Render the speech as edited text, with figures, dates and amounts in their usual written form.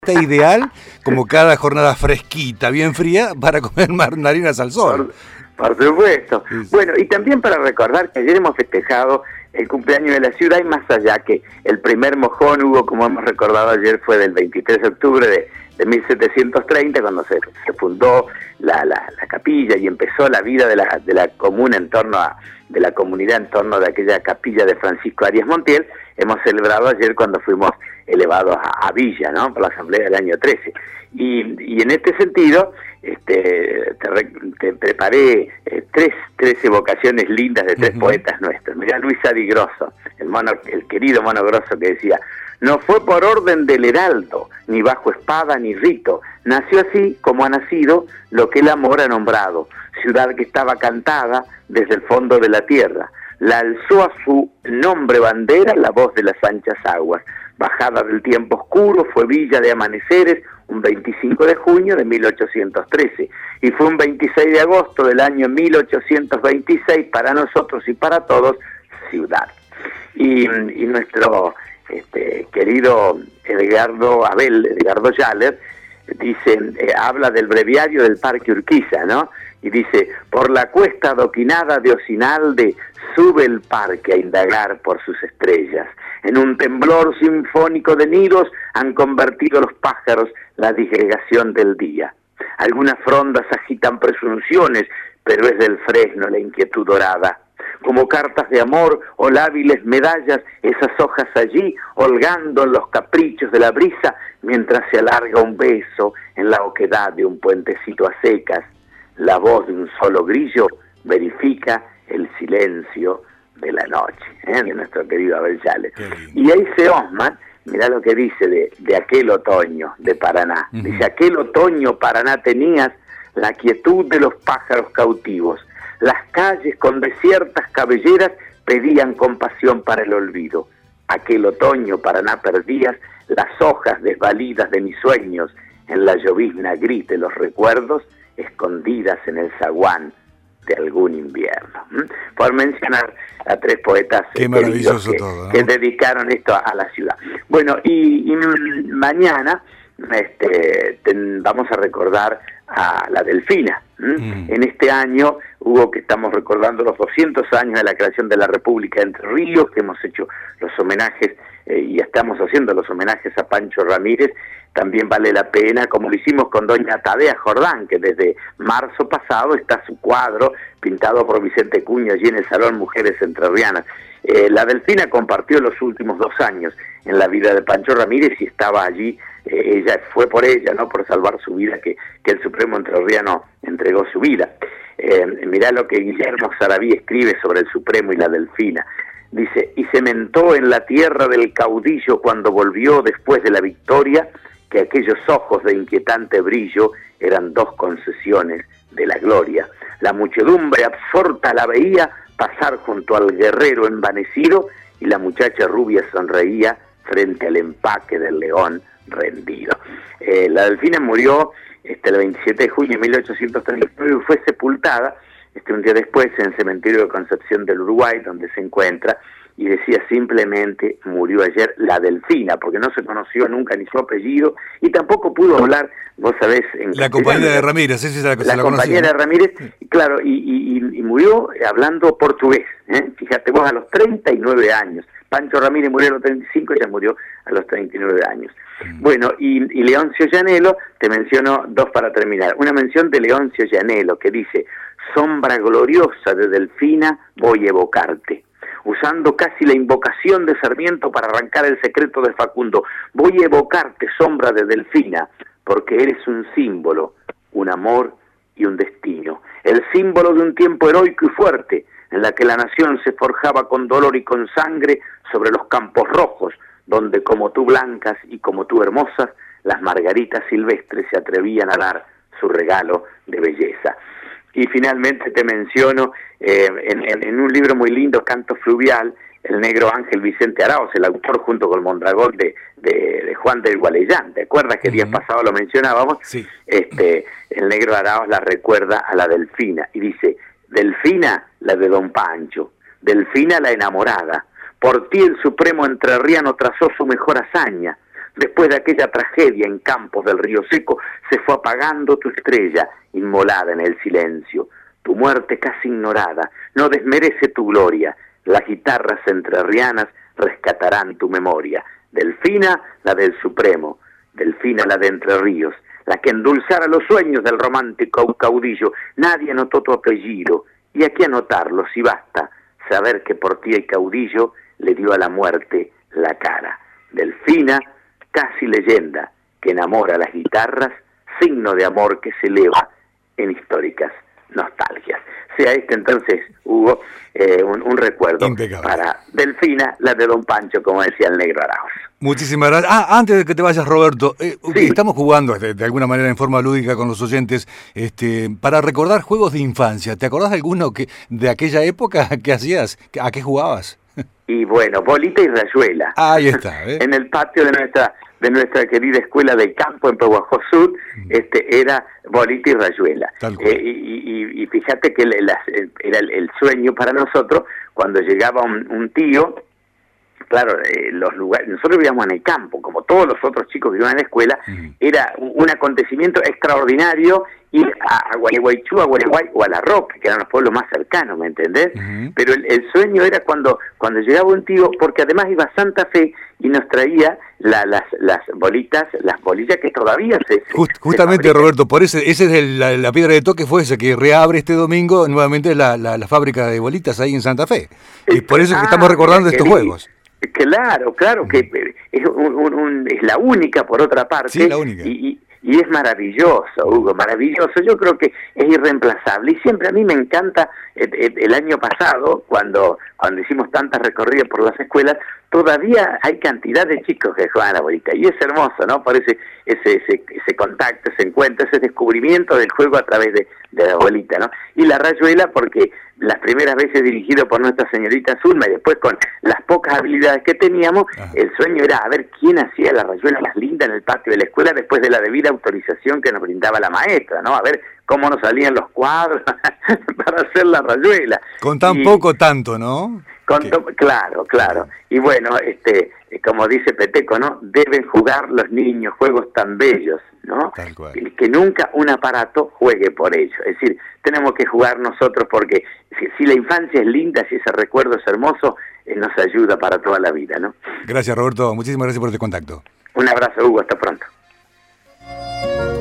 Está ideal, como cada jornada fresquita, bien fría, para comer mandarinas al sol. Por supuesto. Sí. Bueno, y también para recordar que ayer hemos festejado el cumpleaños de la ciudad, y más allá que el primer mojón hubo, como hemos recordado ayer, fue del 23 de octubre de 1730, cuando se fundó la capilla y empezó la vida de la comuna de la comunidad en torno de aquella capilla de Francisco Arias Montiel. Hemos celebrado ayer cuando fuimos elevados a Villa, ¿no?, por la asamblea del año 13. Y en este sentido, te preparé tres evocaciones lindas de tres poetas nuestros. Mirá, Luis Adi Grosso, el querido Mono Grosso, que decía: no fue por orden del heraldo, ni bajo espada ni rito, nació así como ha nacido lo que el amor ha nombrado, ciudad que estaba cantada desde el fondo de la tierra, la alzó a su nombre bandera la voz de las anchas aguas, bajada del tiempo oscuro, fue villa de amaneceres, un 25 de junio de 1813, y fue un 26 de agosto del año 1826, para nosotros y para todos, ciudad. Y nuestro querido Edgardo Yaller dice, habla del breviario del Parque Urquiza, ¿no?, y dice: por la cuesta adoquinada de Ocinalde sube el parque a indagar por sus estrellas. En un temblor sinfónico de nidos han convertido los pájaros la disgregación del día. Algunas frondas agitan presunciones, pero es del fresno la inquietud dorada. Como cartas de amor o lábiles medallas, esas hojas allí, holgando en los caprichos de la brisa, mientras se alarga un beso en la oquedad de un puentecito a secas. La voz de un solo grillo verifica el silencio de la noche, de nuestro querido Abel Yale. Y ahí se Osman, mirá lo que dice de aquel otoño de Paraná. Dice: aquel otoño Paraná tenías la quietud de los pájaros cautivos. Las calles con desiertas cabelleras pedían compasión para el olvido. Aquel otoño Paraná perdías las hojas desvalidas de mis sueños en la llovizna gris de los recuerdos, escondidas en el zaguán de algún invierno. Por mencionar a tres poetas Qué maravilloso todo, ¿no?, que dedicaron esto a la ciudad. Bueno, y mañana vamos a recordar a la Delfina. En este año que estamos recordando los 200 años de la creación de la República de Entre Ríos, que hemos hecho los homenajes y estamos haciendo los homenajes a Pancho Ramírez. También vale la pena, como lo hicimos con doña Tadea Jordán, que desde marzo pasado está su cuadro pintado por Vicente Cuño allí en el Salón Mujeres Entrerrianas. La Delfina compartió los últimos 2 años en la vida de Pancho Ramírez y estaba allí. Fue por ella, no por salvar su vida, que el Supremo Entrerriano entregó su vida. Mirá lo que Guillermo Sarabí escribe sobre el Supremo y la Delfina. Dice: y cementó en la tierra del caudillo cuando volvió después de la victoria, que aquellos ojos de inquietante brillo eran 2 concesiones de la gloria. La muchedumbre absorta la veía pasar junto al guerrero envanecido, y la muchacha rubia sonreía frente al empaque del león rendido. La Delfina murió el 27 de junio de 1839 y fue sepultada un día después en el cementerio de Concepción del Uruguay, donde se encuentra, y decía simplemente: murió ayer la Delfina, porque no se conoció nunca ni su apellido, y tampoco pudo hablar, vos sabés, en la compañera de Ramírez, esa es la compañera de Ramírez, claro, y murió hablando portugués, fíjate vos, a los 39 años. Pancho Ramírez murió a los 35, ella murió a los 39 años. Bueno, y Leoncio Llanelo, te menciono 2 para terminar. Una mención de Leoncio Llanelo, que dice: sombra gloriosa de Delfina, voy a evocarte. Usando casi la invocación de Sarmiento para arrancar el secreto de Facundo, voy a evocarte, sombra de Delfina, porque eres un símbolo, un amor y un destino. El símbolo de un tiempo heroico y fuerte, en la que la nación se forjaba con dolor y con sangre sobre los campos rojos, donde como tú blancas y como tú hermosas, las margaritas silvestres se atrevían a dar su regalo de belleza. Y finalmente te menciono en un libro muy lindo, Canto Fluvial, el negro Ángel Vicente Araoz, el autor junto con Mondragón de Juan del Gualeyán. ¿Te acuerdas que el día pasado lo mencionábamos? Sí. El negro Araoz la recuerda a la Delfina y dice: Delfina, la de Don Pancho, Delfina la enamorada, por ti el Supremo Entrerriano trazó su mejor hazaña, Después de aquella tragedia en Campos del Río Seco, se fue apagando tu estrella, inmolada en el silencio. Tu muerte casi ignorada no desmerece tu gloria. Las guitarras entrerrianas rescatarán tu memoria. Delfina, la del Supremo, Delfina, la de Entre Ríos, la que endulzara los sueños del romántico caudillo. Nadie anotó tu apellido, y aquí anotarlo, si basta, saber que por ti el caudillo le dio a la muerte la cara. Delfina, casi leyenda, que enamora las guitarras, signo de amor que se eleva en históricas nostalgias. Sea este entonces, Hugo, un recuerdo impecable para Delfina, la de Don Pancho, como decía el Negro Arauz. Muchísimas gracias. Antes de que te vayas, Roberto, Sí. estamos jugando de alguna manera en forma lúdica con los oyentes para recordar juegos de infancia. ¿Te acordás de alguno de aquella época que hacías? ¿A qué jugabas? Y bueno, bolita y rayuela. Ahí está, ¿eh? En el patio de nuestra querida escuela del campo en Pehuajó Sur, era bolita y rayuela. Y fíjate que era el sueño para nosotros cuando llegaba un tío. Claro, los lugares, nosotros vivíamos en el campo, como todos los otros chicos que iban a la escuela, era un acontecimiento extraordinario ir a Gualeguaychú, a Gualeguay o a La Roca, que eran los pueblos más cercanos, ¿me entendés? Pero el sueño era cuando llegaba un tío, porque además iba a Santa Fe y nos traía las bolillas que todavía Justamente, se Roberto, por ese es la piedra de toque fue esa, que reabre este domingo nuevamente la fábrica de bolitas ahí en Santa Fe. Y por eso es que estamos recordando estos juegos. Claro, que es la única por otra parte. Sí, la única. Y es maravilloso, Hugo, maravilloso. Yo creo que es irreemplazable. Y siempre a mí me encanta, el año pasado, cuando hicimos tantas recorridas por las escuelas, todavía hay cantidad de chicos que juegan a la bolita. Y es hermoso, ¿no? Por ese contacto, ese encuentro, ese descubrimiento del juego a través de la bolita, ¿no? Y la rayuela, porque las primeras veces dirigido por Nuestra Señorita Zulma y después con las pocas habilidades que teníamos, el sueño era a ver quién hacía la rayuela más linda en el patio de la escuela después de la debida autorización que nos brindaba la maestra, ¿no? A ver cómo nos salían los cuadros para hacer la rayuela. Con tan poco tanto, ¿no? Claro. Y bueno, como dice Peteco, ¿no? Deben jugar los niños juegos tan bellos, ¿no? Tal cual. Que nunca un aparato juegue por ellos. Es decir, tenemos que jugar nosotros porque si la infancia es linda, si ese recuerdo es hermoso, nos ayuda para toda la vida, ¿no? Gracias, Roberto. Muchísimas gracias por este contacto. Un abrazo, Hugo. Hasta pronto.